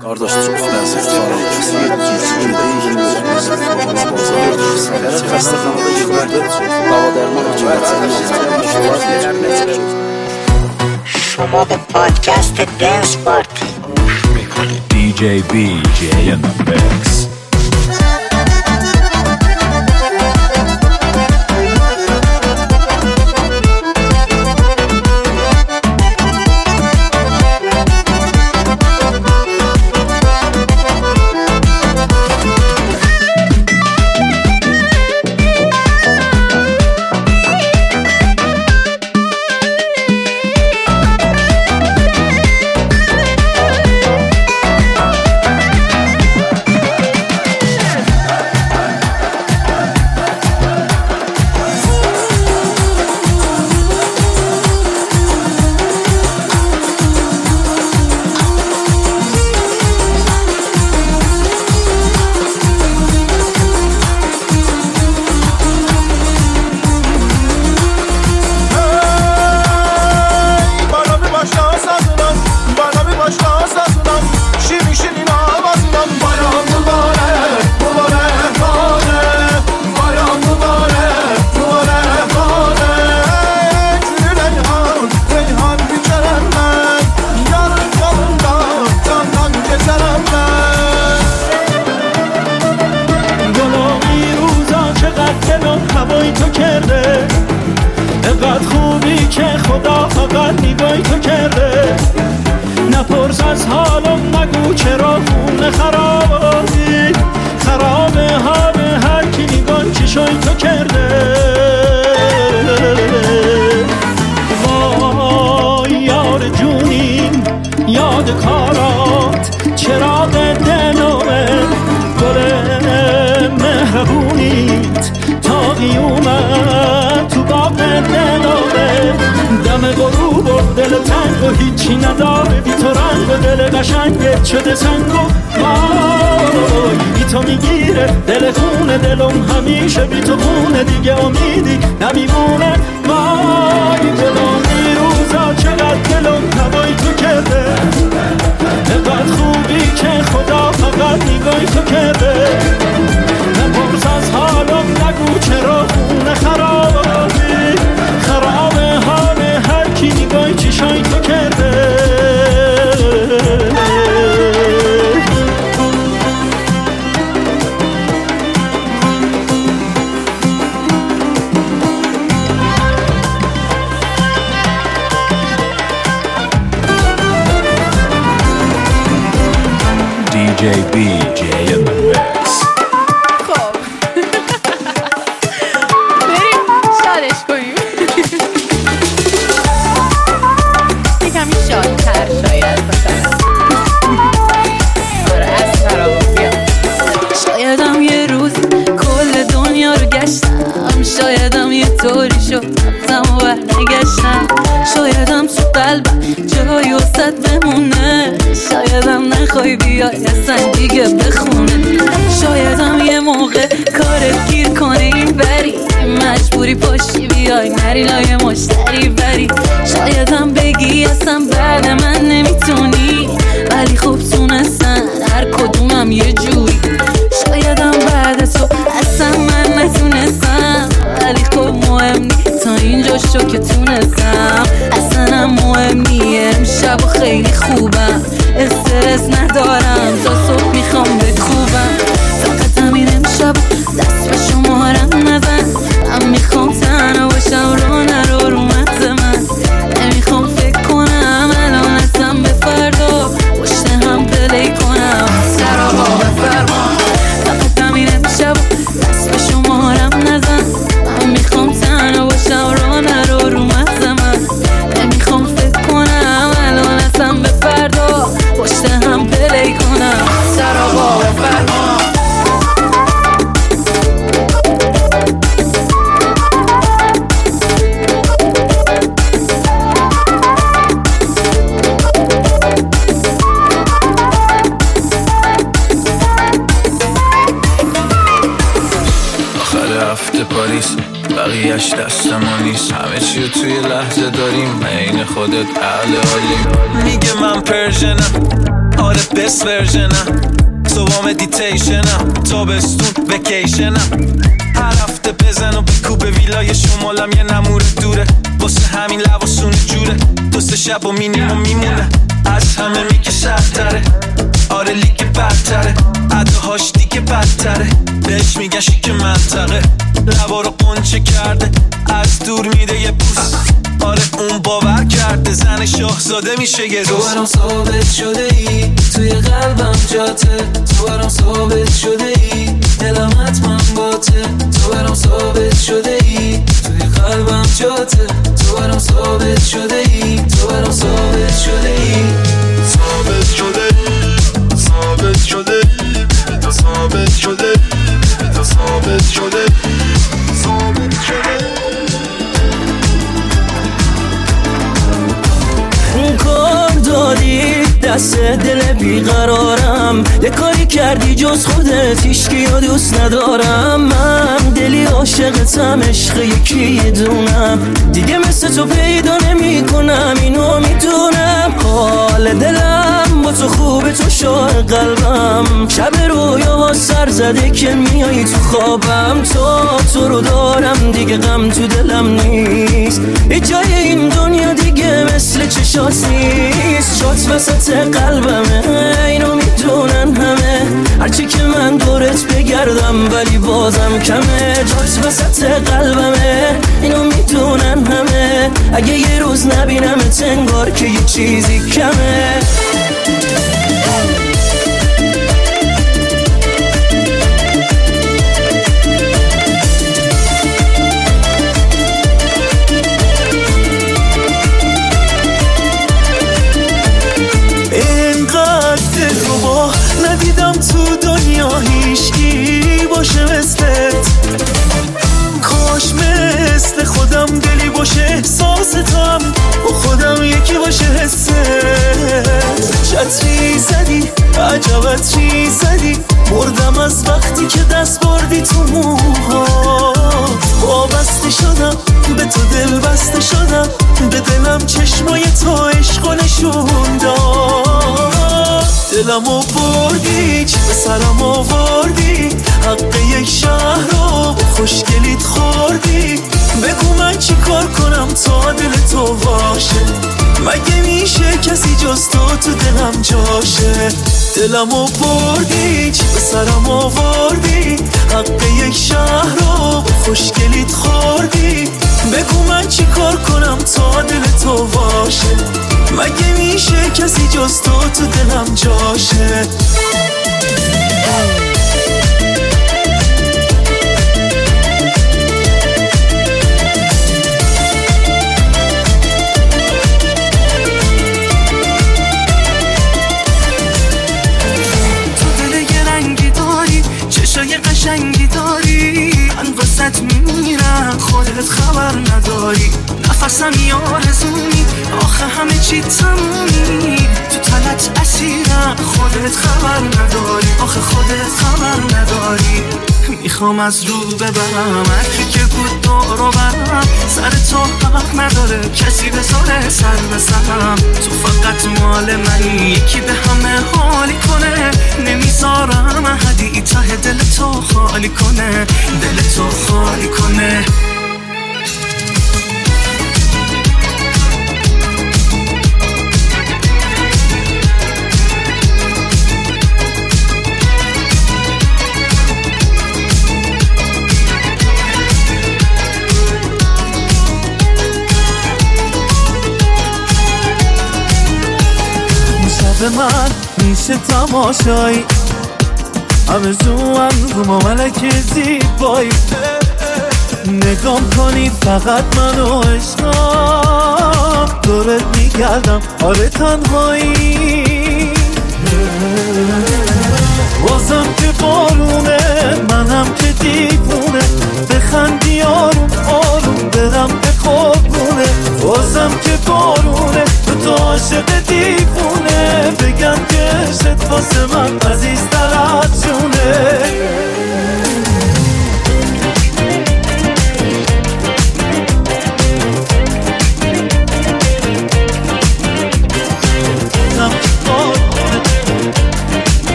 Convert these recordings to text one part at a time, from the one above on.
Qardaş, çox ləzzət var. Gələn xəstəxanada yığıldı. Dava dərman شما به پادکست دنس پارتی گوش میکنید. DJ BJ in the mix. هیچی نداره بی تو رنگ و دل قشنگت شده سنگ و وای بی تو میگیره دل خونه دلم همیشه بی تو خونه دیگه امیدی نمیمونه وای دلم روزا چقدر دلم هوای تو کرده اینقدر خوبی که خدا فقط نگاهی تو کرده نپرس از حالم نگو چرا خونه خرابی خرابه حال هر کی نگاهی چشای تو کرده DJ BJ in the mix. خب بریم شادش کنیم یکمی شادتر شاید باشم آره از فرابا بیا شایدم یه روز کل دنیا رو گشتم شایدم یه طوری شد رفتم و برنگشتم شایدم تو قلبم جایی وسط بمونه شایدم نخوای بیای اصلا دیگه بخونه شایدم یه موقع کارت گیر کنه این بری مجبوری پاشی بیای نری لای مشتری بری شایدم بگی اصلا بعد من نمیتونی ولی خوب تونستن هر کدومم یه جوری شایدم بعد تو اصلا من نتونستم ولی خوب مهم نی تا اینجا شو که تونستم اصلا هم مهم نی امشب و خیلی خوبم استرس ندارم تا صبح میخوام بکوبم فقط همین امشب دست به شمارم نزن من میخوام تنها باشم رو نرو رو مغز من نمیخوام فکر کنم الان اصلا به فردا پشت هم پلی کنم سرابا بفرما فقط همین امشب دست به شمارم نزن من میخوام تنها باشم رو نرو رو مغز من نمیخوام فکر کنم الان اصلا به فردا پشت هم پلی کنم سرابا بفرما هفته پاریس بقیهش دست ما نیست همه چی رو توی لحظه داریم عین خودت اهل حالیم میگه من پرژنم آره بست ورژنم صبح مدیتیشنم تابستون وکیشنم هر هفته بزن و بکو به ویلای شمالم یه نمور دوره واسه همین لباسون جوره 2-3 شب و مینیمم میمونه از همه میگه سختره آره لیگ بدتره اداهاش دیگه بدتره بهش میگن شیک منطقه لبا رو قنچه کرده از دور میده یه بوس آره اون باور کرده زن شاهزاده میشه یه روز تو برام ثابت شده ای توی قلبم جاته تو برام ثابت شده ای دلم حتما باته تو برام ثابت شده ای توی قلبم جاته تو برام ثابت شده ای تو برام ثابت شده ای ثابت شده ای ثابت شده ای تو ثابت شده ای تو ثابت شده ای ثابت شده کار دادی دست دل بیقرارم یه کاری کردی جز خودت هیچکی رو دوست ندارم من دلی عاشقتم عشق یکی دونم دیگه مثل تو پیدا نمی کنم اینو میدونم حال دلم با تو خوبه تو شاه قلبم شب رویا سر زده که میایی تو خوابم تو رو دارم دیگه غم تو دلم نیست هیچ جای این دنیا دیگه مثل چشات نیست شات وسط قلبمه اینو میدونن همه هرچی که من دورت بگردم ولی بازم کمه جات وسط قلبمه اینو میدونن همه اگه یه روز نبینمت انگار که یه چیزی کمه ندیدم تو دنیا هیچکی باشه مثلت کاش مثل خودم دلی باشه احساستم با خودم یکی باشه حست چتری زدی عجبت چی زدی مردم از وقتی که دست بردی تو موها وابسته شدم به تو دل بسته شدم به دلم چشمای تو عشق نشون داد دلمو بردی چی به سرم آوردی حق یک شهر رو خوشگلیت خوردی بگو من چی کار کنم تا دل تو باشه مگه میشه کسی جز تو دلم جاشه دلمو بردی چی به سرم آوردی حق یک شهر رو خوشگلیت خوردی بگو من چی کار کنم تا دل تو باشه مگه میشه کسی جز تو دلم جاشه چشای قشنگی داری من واسط میمیرم خودت خبر نداری نفسم یارزونی آخه همه چی تمومی تو تلت اسیرم خودت خبر نداری آخه خودت خبر نداری میخوام از رو ببرم هرکی که بود دارو برم سر تو حق نداره کسی بذاره سر بزنم تو فقط مال منی یکی به همه حالی کنه نمیذارم احدی ته دل تو خالی کنه دل تو خالی کنه به من میشه تماشایی همه زوان رو ما ملک زیبایی نگام کنی فقط منو عشقم دورت میگردم آره تنهایی بازم که بارونه منم که دیوونه بخندی آروم آروم برم به قربونه بازم که بارونه تو عاشق دیوونه بگن که عشقت واسه من عزیزتر از جونه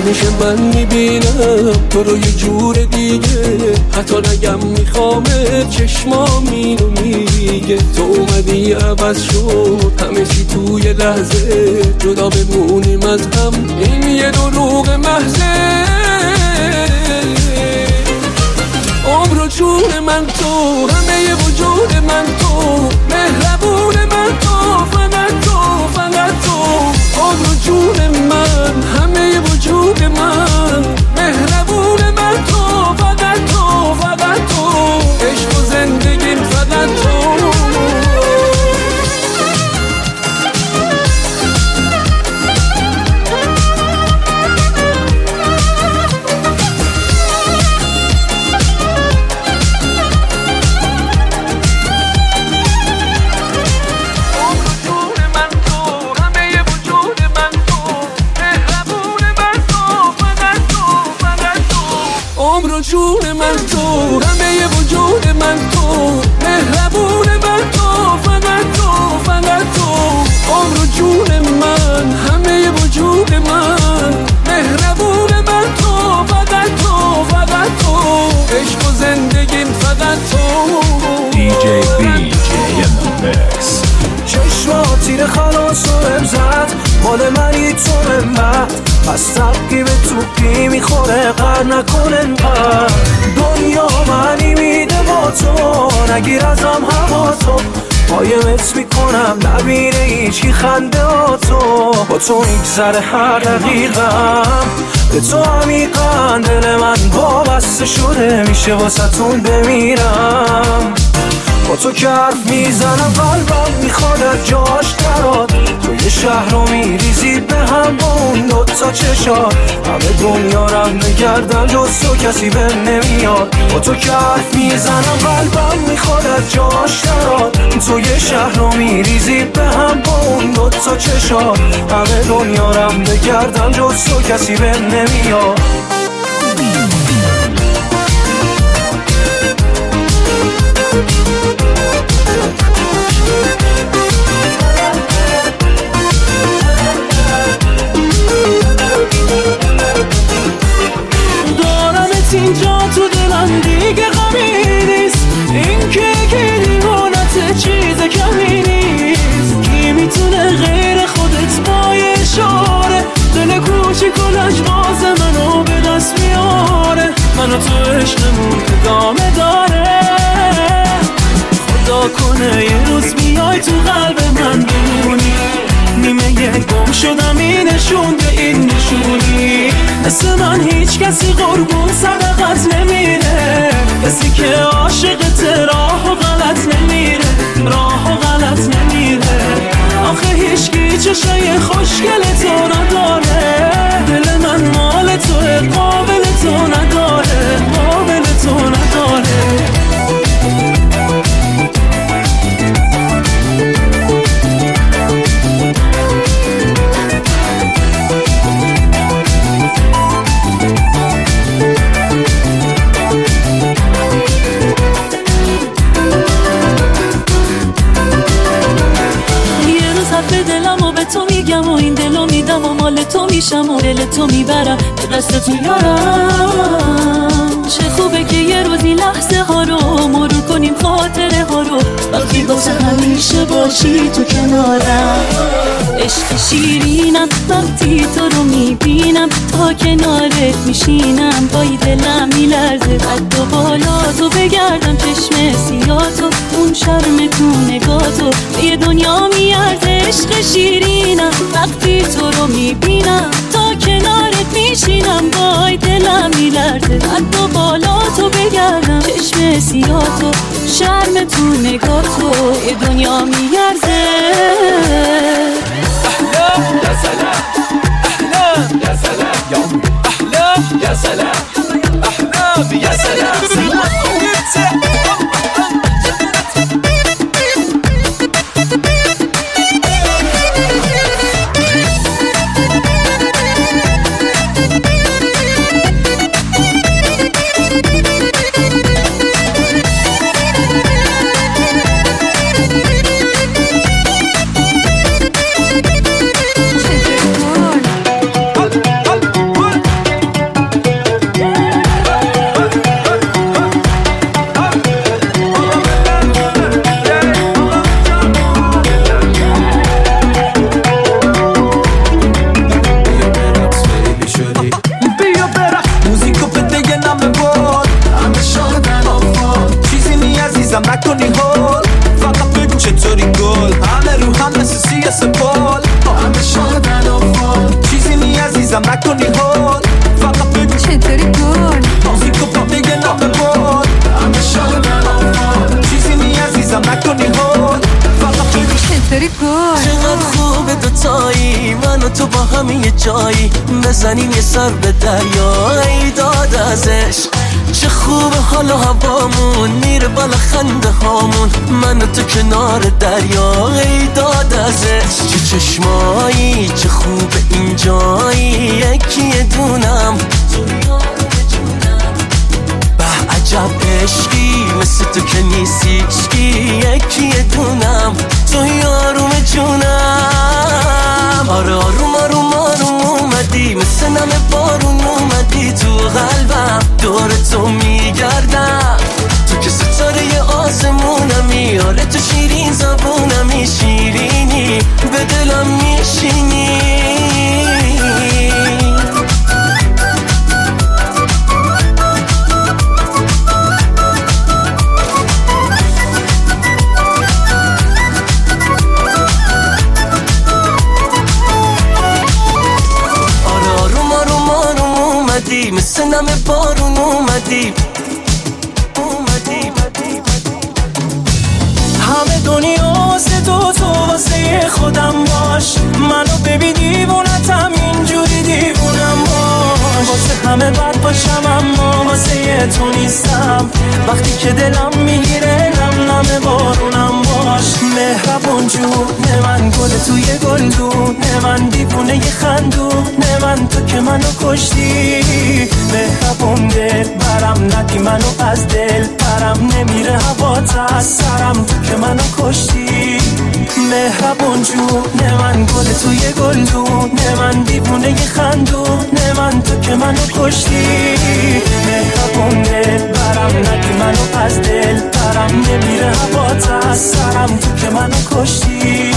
همیشه من میبینم تو رو یه جور دیگه، حتی نگم میخوامت چشمام اینو میگه. تو اومدی عوض شد همه چی توی لحظه، جدا بمونیم از هم این یه دروغ محضه. عمر و جون من تو، همه وجود من تو، مهربون من تو، فقط تو، فقط تو. عمر و جون من، همه وجود من، مهربون من تو، فقط تو، فقط تو. عشق و زندگیم فقط تو. جون من تو، همه وجود من تو، مهربون من تو، فقط تو، فقط تو. عمر و جون من، همه وجود من، مهربون من تو، فقط تو، فقط تو. عشق و زندگیم فقط تو. DJ BJ in the mix. چشمات تیر خلاص و امزد، مال منی تو منبت، پس تبقی به توپی میخوره قر نکن انقدر. دنیا منی میده با تو، نگیر ازم هوا تو، قایمت میکنم نبینه هیچی خنده ها تو. با تو میگذره هر دقیقم، به تو عمیقا دل من وابسته شده، میشه واسه‌تون بمیرم. با تو که حرف میزنم قلبم میخواد از جاش دراد، تو یه شهر رو میریزید به هم با اون دوتا چشات. همه دنیا رم نگردن جز تو کسی به نمیاد. با تو که حرف میزنم قلبم میخواد از جاش دراد، تو یه شهر رو میریزید به هم با اون دوتا چشات. همه دنیا رم نگردن جز تو کسی به نمیاد. دارمت اینجا تو دلم دیگه غمی نیست، این که دیوانت چیز کمی نیست. کی میتونه غیر خودت با یه اشاره دل کوچیک و لجباز منو به دست بیاره. منو تو عشقمون ادامه داره، خدا کنه یه روز بیای تو قلب من بمونی. نیمه گم شدم این نشون به این نشونی، مثل من هیچ کسی قربون صدقت نمیره. کسی که عاشقت راه و غلط نمیره، راه و غلط نمیره. آخه هیچکی چشای خوشگل تو نداره، دل من مال توه قابل تو نداره، قابل تو نداره. به دلم و به تو میگم و این دلو میدم و مال تو میشم و دل تو میبرم به دست تو یارم. چه خوبه که یه روزی لحظه ها رو مرور کنیم، خاطره ها رو، وقتی واسه همیشه باشی تو کنارم. عشق شیرینم وقتی تو رو میبینم، تا کنارت میشینم پای دلم میلرزه. قد و بالا تو بگردم چشم سیاتو، اون شرم تو نگاتو یه دنیا میارزه. عشق شیرینم وقتی تو رو میبینم، تا کنارت میشینم پای دلم میلرزه. قد و بالا تو بگردم چشم سیاتو، شرم تو نگاتو یه دنیا میارزه. أحلام يا سلام، أحلام يا سلام، أحلام يا سلام، أحلام يا سلام. عزیزم نکنی هول، فقط بگو چطوری گل، همه رو هم مثل سیاس پول، همه شادن و فال، چیزی نی عزیزم نکنی هول، فقط بگو چطوری گل، موزیکو پا میگه نامه بول، همه شادن و فال، چیزی نی عزیزم نکنی هول، فقط بگو چطوری گل. چقدر خوبه دوتایی من و تو با هم یه جایی، بزنیم یه سر به دریا ای داد ازش، چه خوبه حال و هوامون میره بالا خنده هامون، من و تو کنار دریا ای داد ازش، چه چشمایی چه خوبه اینجایی، یکی دونم به عجب عشقی مثل تو که نیستیشکی، یکی دونم تو یاروم جونم، آره آروم آروم آروم اومدی مثل نم بارون اومدی تو قلبم، دور تو میگردم تو که ستاره آسمونمی، آره تو شیرین زبونمی، شیرینی به دلم میشینی. مثل نم بارون اومدی همه دنیا واسه تو واسه خودم باش، منو ببین دیوونتم اینجوری دیوونم باش، واسه همه بد باشم اما واسه تو نیستم، وقتی که دلم میگیره نم بارونم باش، مهربون جون من گل توی گلدون من، دیوونه ی خندون من، تو که منو کشتی، مهربون دل برم ندی منو از دل برم، نمیره هوات از سرم تو که منو کشتی، مهربون جون من گل توی گلدون من، دیوونه ی خندون من، تو که منو کشتی، مهربون دل برم ندی منو از دل برم، نمیره هوات از سرم تو که منو کشتی.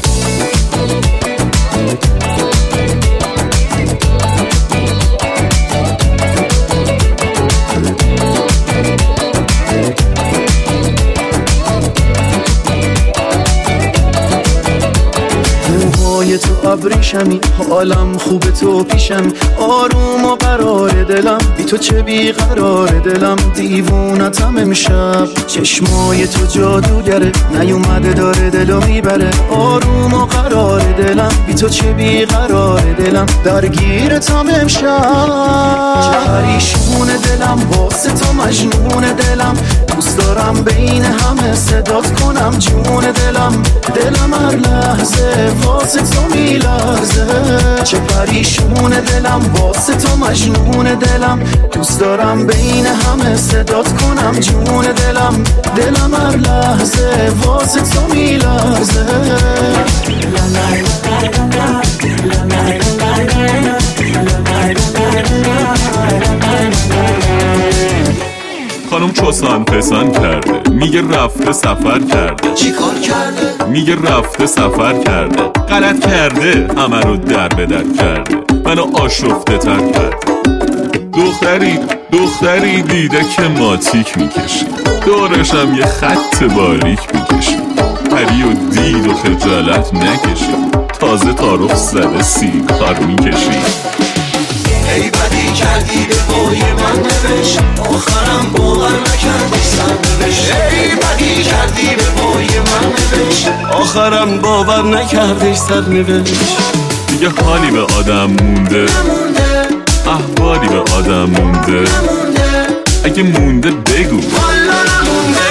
موهای تو ابریشمی، حالم خوبه تو پیشم، آروم و قرار دلم، بی تو چه بی قرار دلم، دیوونتم امشب، چشمای تو جادوگره، نیومده داره دلو میبره، آروم و قرار دلم، بی تو چه بی قرار دلم، درگیرتم امشب، پریشون دلم واسه تو مجنون دلم، دوست دارم بین همه صدات کنم جون دلم، دلم هر لحظه واسه تو میلرزه، چه پریشون دلم واسه تو مجنون دلم، دوست دارم بین همه صدات کنم جون دلم، دلم هر لحظه واسه تو میلرزه. خانم چوسان پسان کرده، میگه رفته سفر کرده، چی کار کرده؟ میگه رفته سفر کرده، غلط کرده همه رو در به در کرده، منو آشفته تر کرده، دختری دیده که ماتیک میکشی، دورشم یه خط باریک میکشی، پری و دید و خجالت نکشی، تازه تعارف زده سیگار میکشی، ای بدی کردی به پای من نوشت، آخرم باور نکردی سر نوشت، ای بدی کردی به پای من نوشت، آخرم باور نکردی سر نوشت، دیگه حالی به آدم مونده، احوالی به آدم مونده، اگه مونده بگو والا نمونده.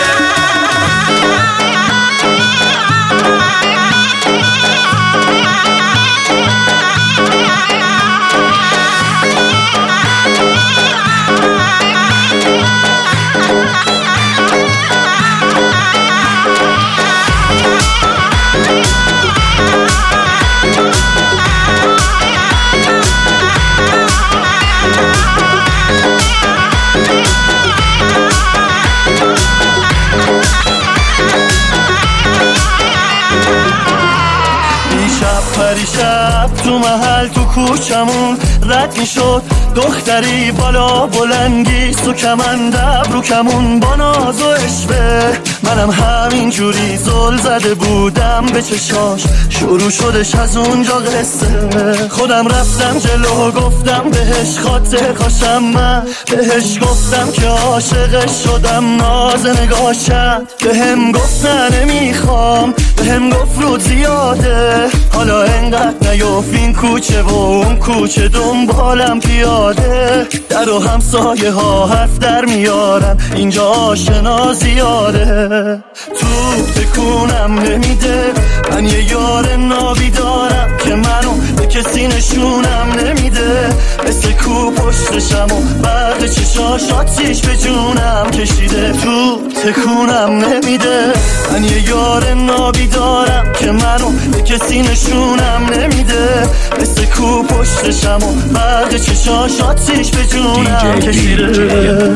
پریشب تو محل تو کوچمون رد میشد دختری بالا بلنگی سو کمندب رو کمون با ناز و عشوه، منم همین جوری زل زده بودم به چشاش، شروع شدش از اونجا قصه. خودم رفتم جلو گفتم بهش خاطر کاشم، من بهش گفتم که عاشقش شدم، ناز نگاشم بهم گفت نه نمیخوام، بهم گفت رو زیاده، حالا انقدر نیوف این کوچه و اون کوچه دنبالم پیاده، در و همسایه ها حرف در میارن اینجا آشنا زیاده. تو تکونم نمیده، من یه یار نابی دارم که منو به کسی نشونم نمیده، مثل کو پشتشم و برق چشاش آتیش به جونم کشیده. تو تکونم نمیده، من یه یار نابی دارم که منو به کسی نشونم نمیده، مثل کو پشتشم و برق چشاش آتیش به جونم کشیده.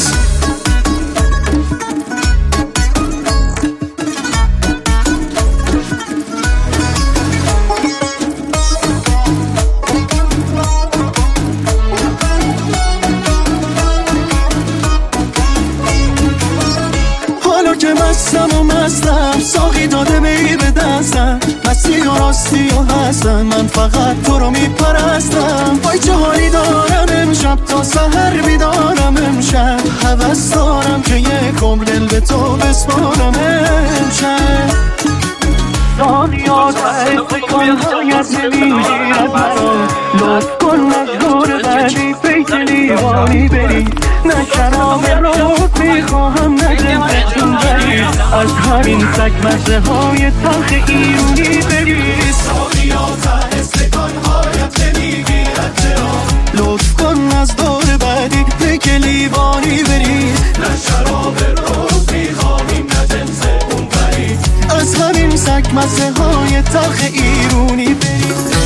مستم ساقی داده بی به دستم، مستی و راستی و حسن، من فقط تو رو میپرستم. وای چه حالی دارم امشب تا سحر بیدارم امشب، هوس دارم که یک عمر دل به تو بسپارم امشب. دنیا تحصیل هایت نمیگیرد مرا، لطف کن مجبور بعدی پیت لیوانی بری، نه شراب روت میخواهم نه جنسشون بری، از همین سگ مزه های تلخ ایرونی بری. دنیا تحصیل هایت نمیگیرد چرا، لطف کن از دور بعدی پیت لیوانی بری، نه شراب روت میخواهیم نه جنس اون بری، از همین سگ مزه های تلخ ایرونی بری.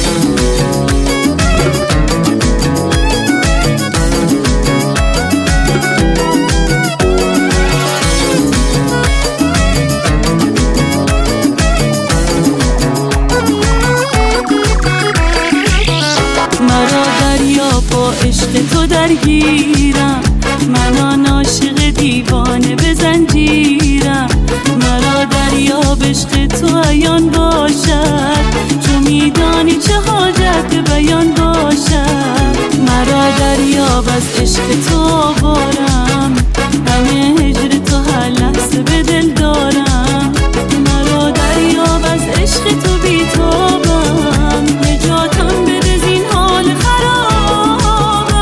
مرا دریا با عشق تو درگیرم، من عاشق دیوانه به زنجیرم، مرا دریا به عشق تو عیان باشد، تو میدانی چه حاجت به بیان باشد، مرا دریا بس عشق تو آوارم، همه هجر تو هر لحظه به دل دارم، مرا دریا بس عشق تو بیتابم، نجاتم بده زین حال خرابم.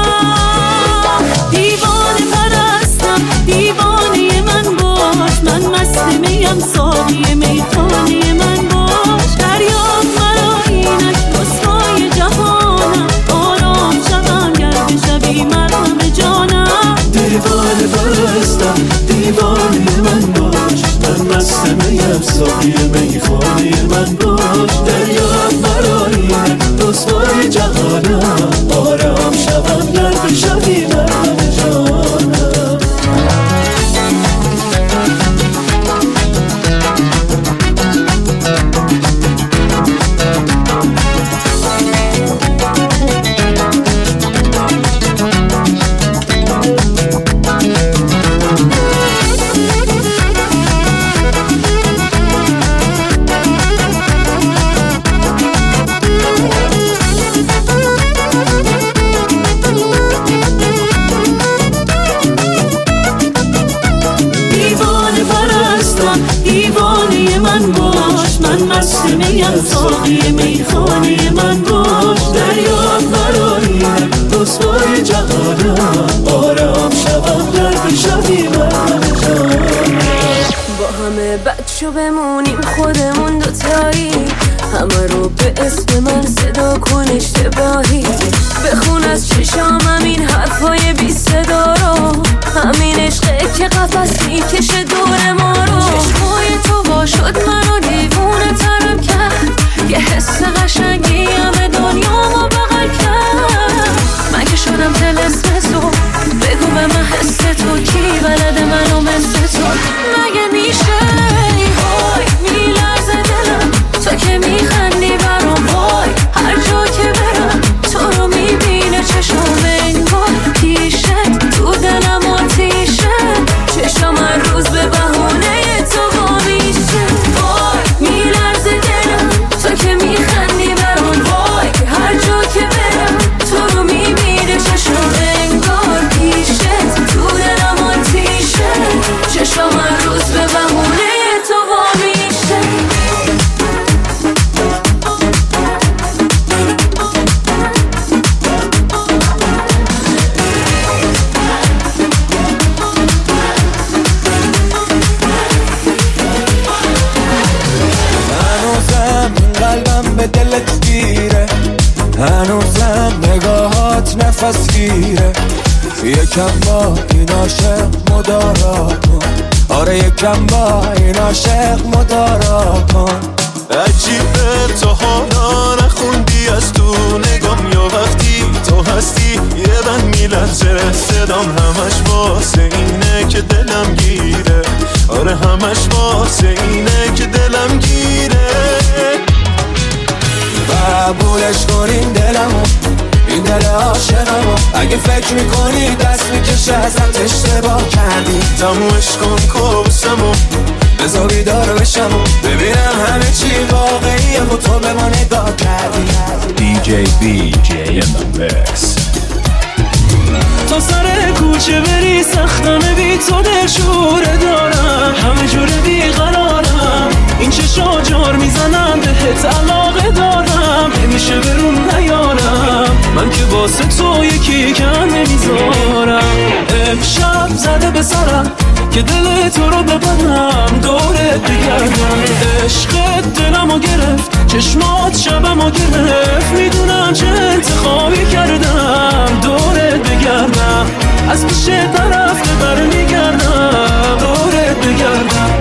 دیوانه پرستم دیوانه من باش، من مست میم ساقی میخانه من باش، دریا مرا اینک رسوای جهانم، آرام شوم گر بشوی مرهم جانم. دیوانه پرستم دیوانه من باش، من مست میم ساقی میخانه من باش، دریا مرا اینک رسوای جهانم، آرام شوم گر بشوی مرهم جانم. دیوانه من باش، من مست میم ساقی میخانه من باش، دریا مرا اینک رسوای جهانم، آرام شوم گر بشوی مرهم جانم. با همه بد شو بمونیم خودمون دوتایی، همه رو به اسم من صدا کن اشتباهی، بخون از چشامم این حرفای بی صدا رو، همین عشقه که قفس میکشه دور ما رو، چشمای تو با شد منو دیوونه ترم کرد، یه حس قشنگی همه دنیامو بغل کرد، من که شدم طلسم تو، بگو به من حس تو کی بلده منو مثل تو، مگه میشه وای میلرزه دلم تو که میخندی برام، وای هر جا که برم تو رو میبینه چشم هنوزم نگاهات نفس گیره، یکم با این عاشق مدارا کن. آره یکم با این عاشق مدارا کن. عجیبه تا حالا نخوندی از تو نگام، یا وقتی تو هستی یه بند میلرزه صدام، همش واسه اینه که دلم گیره. آره همش واسه اینه که دلم گیره. قبولش کنین دلمو، این دل عاشقمو. اگه فکر میکنی دست میکشه ازت اشتباه کردی، تمومش کن کابوسمو، بذار بیدار بشم و ببینم همه چی واقعیه و تو به ما نگاه کردی. DJ BJ in the mix. تا سر کوچه بری سختانه بی تو دلشوره دارم، همه جوره بیقرارم، این چشا جار میزنم بهت علاقه دارم، نمیشه برون نیارم، من که واسه تو یکی کم نمیذارم. امشب زده به سرم که دل تو رو ببرم، دورت بگردم. عشقت دلمو گرفت، چشمات شبمو گرفت، میدونم چه انتخابی کردم، دورت بگردم، از پیش طرف برمیگردم، دورت بگردم.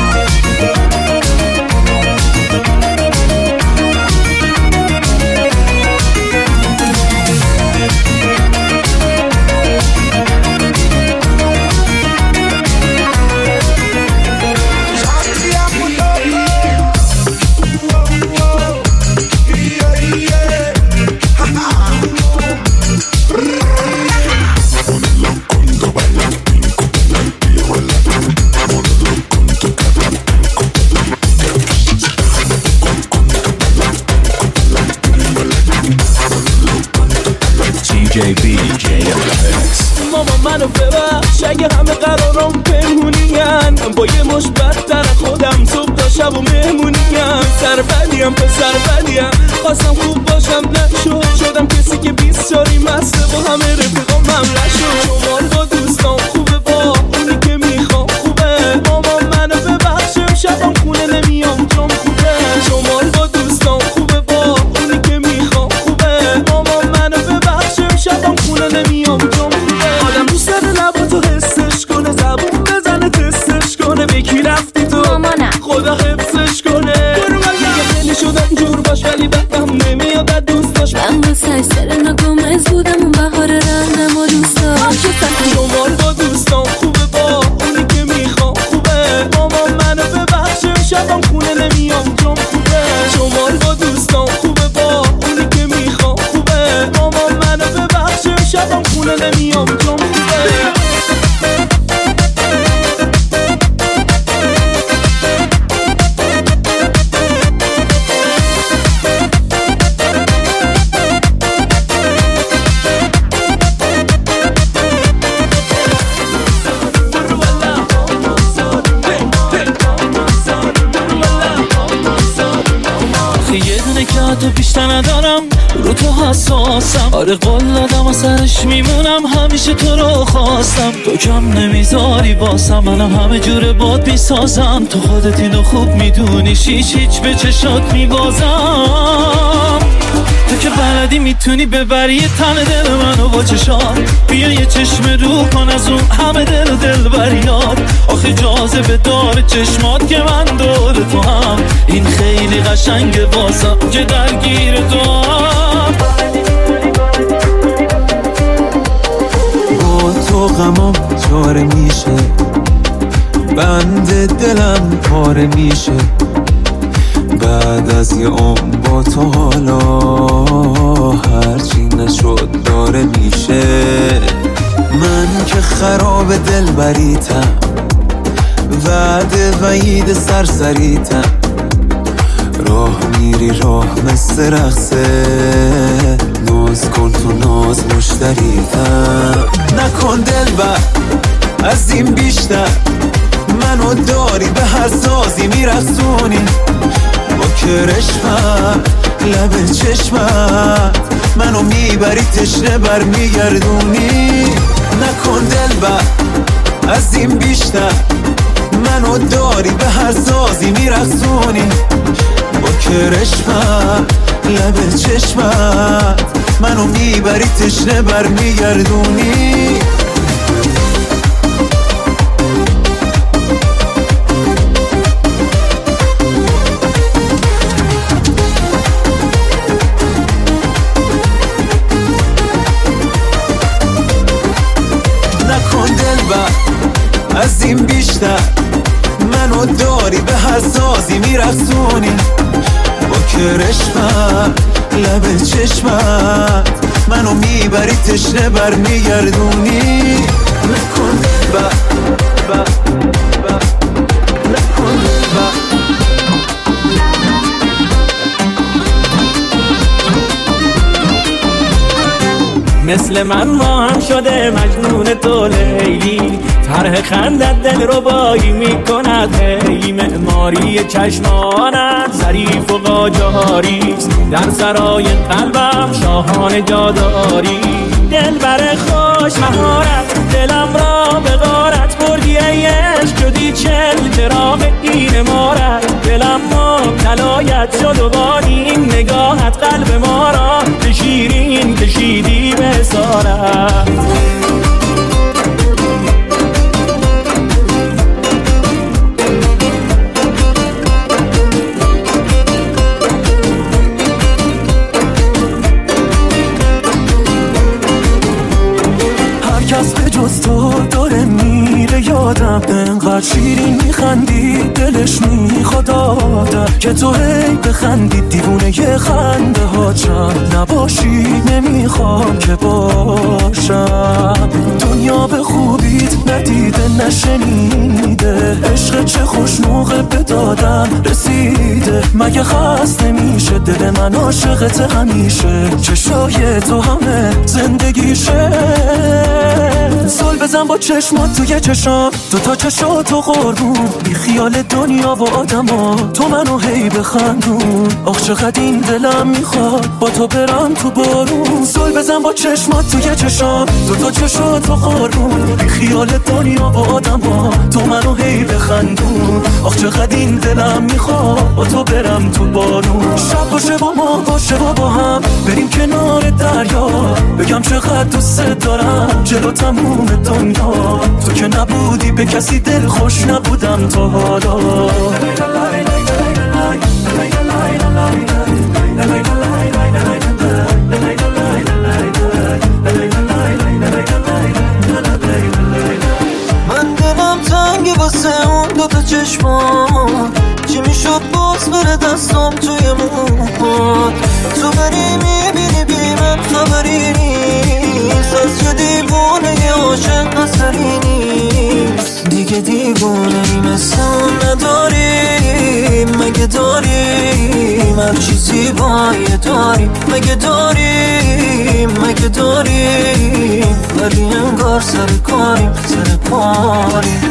ماما منو ببخش اگه همه قرارم پنهونیم، با یه مش بدتر خودم صبح تا شب و مهمونیم. سربدیم پسر بدیم، خواستم خوب باشم نشد، شدم کسی که 20 شاری مسته با همه رفیقام مملح شد. شمال با دوستان خوبه، با اونی که میخوام خوبه. ماما منو ببخش شبم خونه نمیام جام خوبه. شمال با دوستان خوبه، با اونی که میخوام خوبه. ماما منو ببخش شبم خونه نمیام جام خوبه. آدم دوست داره لباتو حسش کنه، زبون بزنه تستش کنه، بکی رفتی تو خدا حفظش کنه. دیگه خیلی شدم جور باش ولی بدم نمیاد از دوست داشت. من با سرسر نگامز بودم اون بهار رهنم و دوست داشت. شمال با دوستان خوبه، با اونی که میخوام خوبه. ماما منو ببخش شبم خونه نمیام جام خوبه. شمال با دوستان خوبه، با اونی که میخوام خوبه. ماما منو ببخش شبم خونه نمیام جام خوبه. تو بیشتر ندارم، رو تو حساسم. آره قول دادم و سرش میمونم، همیشه تو رو خواستم. تو کم نمیذاری واسم، منم همه جوره باد میسازم. تو خودت اینو خوب میدونی، هیچ به چشات میبازم. تو که بلدی میتونی ببری یه تن دل منو با چشات. بیا یه چشم رو کن از اون همه دل و دل بریات. آخه جاذبه داره چشمات که من دور تو هم. این خیلی قشنگه واسم که درگیر تو هم. با تو غمام چاره میشه، بند دلم پاره میشه. بعد از یه عمر با تو حالا هرچی نشد داره میشه. من که خراب دل بریتم، وعده وعید سرسریتم. راه میری راه مثل رقصه، ناز کن تو ناز مشتریتم. نکن دل بر از این بیشتر، منو داری به هر سازی میرسونی. با کرشمت لب چشمت منو میبری تشنه بر میگردونی. نکن دل بر از این بیشتر، منو داری به هر سازی میرسونی. با کرشمت لب چشمت منو میبری تشنه بر میگردونی نکن دلبر از این بیشتر منو داری به حساسی میرسونی با کرشمت لب چشمت منو میبری تشنه بر میگردونی نکن دلبر نکن دلبر مثل من با هم شده مجنون تو لیلی طرح خندت دل رو بایی میکند هی معماری چشمانت ظریف و قاجاریست در سرای قلبم شاهان جاداری دلبر خوش مهارت دلم را به غارت بردی ای عشق شدی چل چراغ این امارت دلم مبتلایت شد و با این نگاهت قلب ما را به شیرین کشیدی به اسارت کس به جز تو داره میره یادم انقدر شیرین میخندی دلش میخواد آدم که تو هی بخندی دیوونه یه خنده ها چند نباشی نمیخوام که باشم دنیا به خوبیت ندیده نشنیده عشق چه خوش موقع به دادم رسیده مگه خسته میشه دل من عاشقت همیشه چشای تو همه زندگیشه سال بزن با چشمات توی چشام دوتا چشاتو قربون بی خیال دنیا و آدما تو منو هی بخندون آخ چقدر این دلم میخواد با تو برم تو بارون سال بزن با چشمات توی چشام دوتا چشاتو قربون بی خیال دنیا و آدما تو منو هی بخندون آخ چقدر این دلم میخواد با تو برم تو بارون شب باشه با ما باشه با هم بریم کنار دریا بگم چقدر دوست دارم جلو تموم دنیا تو که نبودی به کسی دل خوش نبودم تا حالا من دلم تنگی واسه اون دوتا چشمان چی میشد باز بره دستم توی موهات تو بری میبینی بی من خبری نیست از یه دیوانه یه عاشق اثری نیست دیگه دیوانه ای مثل اون نداریم مگه داریم هر چیزی باید داریم مگه داریم ولی انگار سر کاریم سر پاریم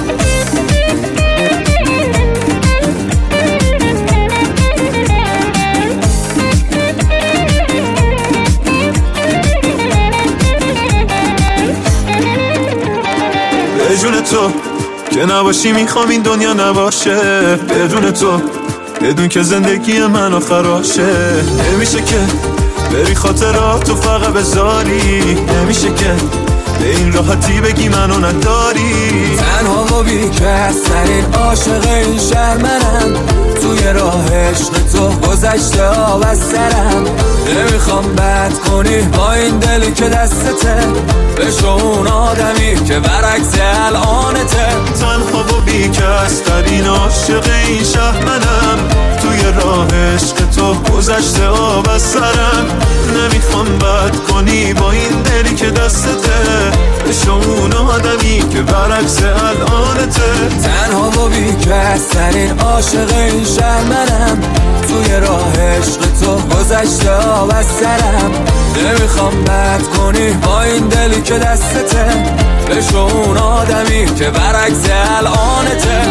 بدون تو که نباشی میخوام این دنیا نباشه بدون تو بدون که زندگی من خراشه نمیشه که بری خاطراتو فقط بذاری نمیشه که به این راحتی بگی منو نداری تنها و بی‌کس‌ترین عاشق این شهر منم توی راه عشق تو گذشته آب از سرم نمیخوام بد کنی با این دلی که دستته بشو اون آدمی که برعکس الانته تنها و بی‌کس‌ترین عاشق این شهر منم توی راه عشق تو گذشته آب از سرم نمیخوام بد کنی با این دلی که دستته بشو اون آدمی که برعکس الانته تنها و بی‌کس‌ترین عاشق این شهر منم توی راه عشق تو گذشته آب از سرم نمیخوام بد کنی با این دلی که دستته بشو اون آدمی که برعکس الانته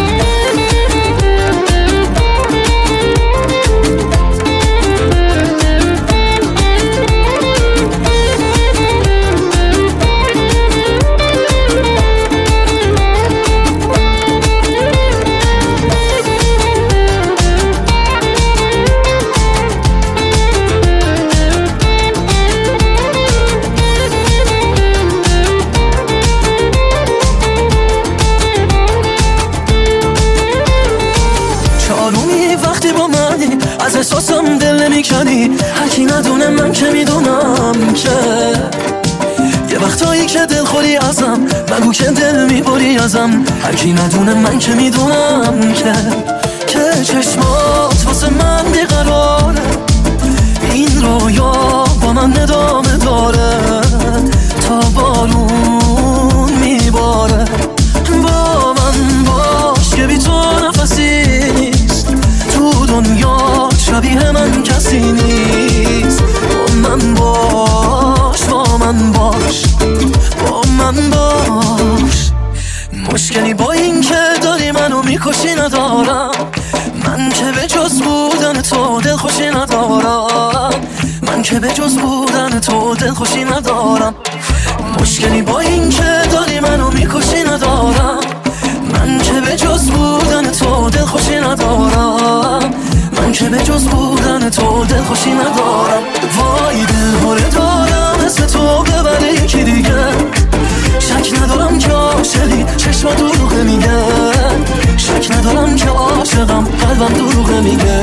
چه آرومی وقتی با منی، از احساسم دل نمیکنی. هرکی ندونه من که میدونم که یه وقتایی که دل خوری ازم، بگو که دل میبری ازم. هرکی ندونه من که میدونم که چشمات واسه من بیقراره، این رویا با من ندامه داره تا بارون میباره. با من باش که بی تو نفسی نیست، تو دنیا شبیه من کسی نیست. با من باش، با من باش، با من باش. مشکلی با این که داری منو میکشی ندارم، من که به جز بودن تو دل خوشی ندارم، من که به جز بودن تو دل خوشی ندارم. مشکلی با این که داری منو میکشی ندارم، من که به جز بودن تو دل خوشی ندارم، من که به جز بودن تو دل خوشی ندارم. وای دل هره دارم اسم تو ببره یکی دیگه، شک ندارم که عاشقی چشما دروغه میگه، شک ندارم که عاشقم قلبم دروغه میگه.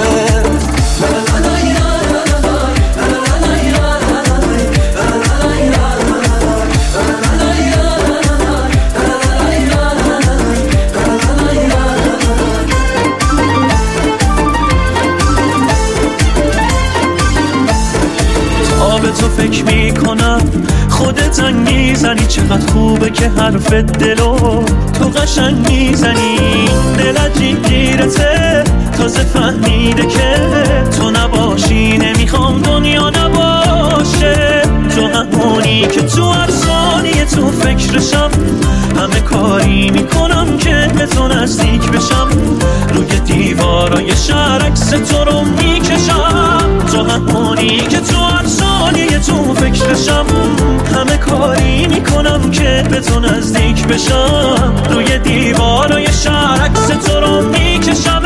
به تو فکر میکنم خودت زنگ میزنی، چقدر خوبه که حرف دلو تو قشنگ میزنی. دلت گیرته تازه فهمیده که تو نباشی نمیخوام دنیا نباشه. تو همونی که تو هر ثانیه تو فکرشم، همه کاری میکنم که به تو نزدیک بشم. روی دیوارای شهر عکس تو رو میکشم. تو همونی که تو هر ثانیه تو فکرشم، همه کاری میکنم که به تو نزدیک بشم. روی دیوارای شهر عکس تو رو میکشم.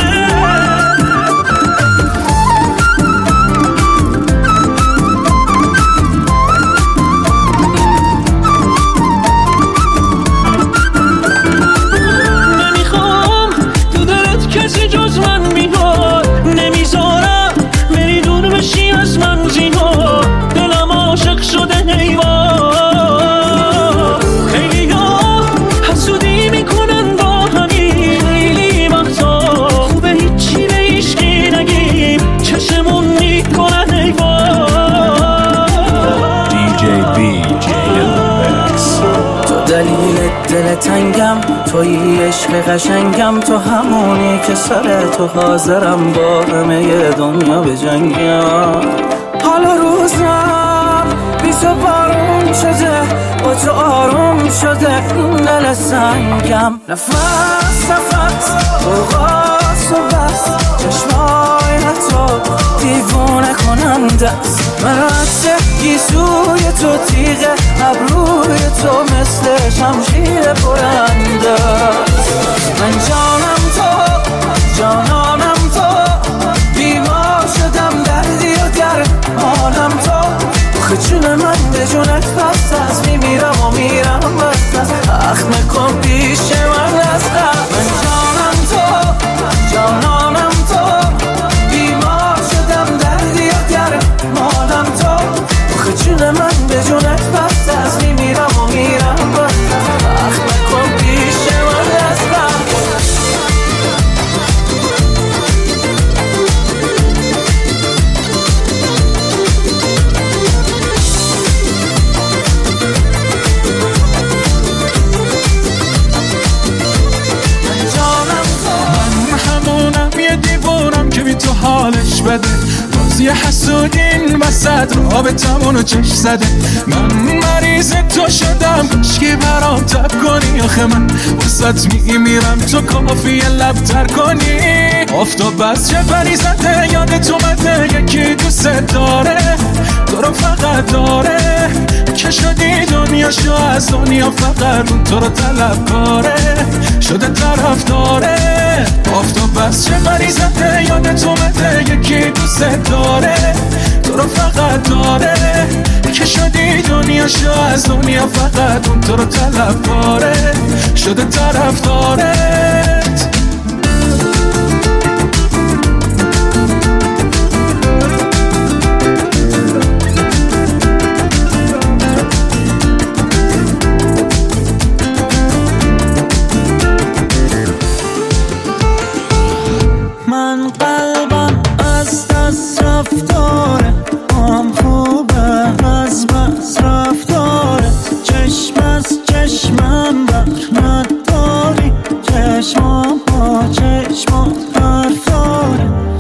دل تنگم توی عشق قشنگم، تو همونی که سر تو حاضرم با همه دنیا به جنگم. حالا روزم بی تو بارون شده، با تو آروم شده دل سنگم. نفس آغاز و بس، چشمای تو دیوونه کنم دست. من رسته گیسوی تو تیغه، ابروی تو مثل شمشیر برنده. من جانم تو، جانانم تو، بیمار شدم دردی و درمانم تو. آخه جون من به جونت بست است، میمیرم و میرم بست است. اخ نکن پیش من است. من جانم تو، جانانم تو، بیمار شدم دردی و درمانم تو. آخه جون من به جونت بست است، میمیرم و میرم بست است. اخ نکن پیش من است. تو حالش بده، بازی حسودین وسط رابطمونو چش زده. من مریض تو شدم کشکی برام تب کنی، آخه من وسط میمیرم تو کافیه لب تر کنی. آفتاب بس چه پری زده، یاد تو مده یکی دوست داره، تو رو فقط داره که شدی دنیاشو از دنیا فقط تو رو طلب کاره شده طرف داره. آفتاب بس چه پری زده، یاد تو مده یکی دوست داره، تو رو فقط داره که شدی دنیاشو از دنیا فقط تو رو طلب کاره شده طرف داره.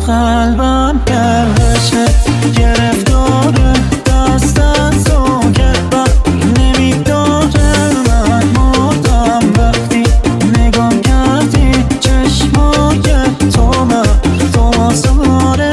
قلبم گرشه گرفتاره دستت تو که نمیداره من مردم وقتی نگام کردی چشمای تو من تو آزاره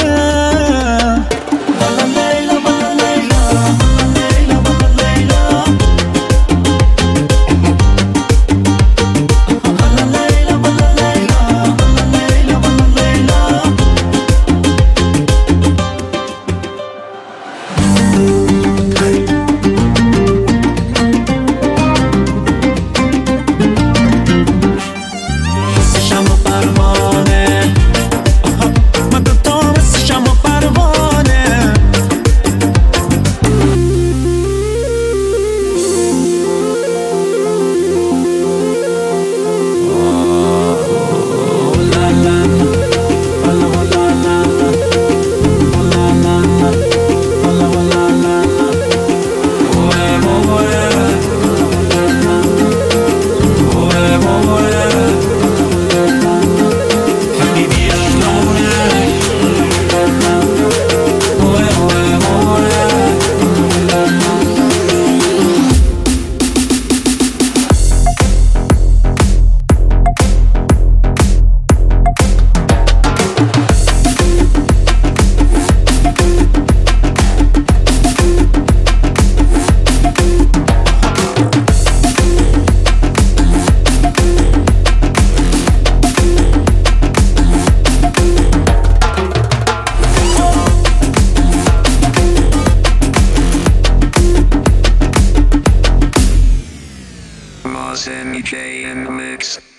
Moss and J in the mix.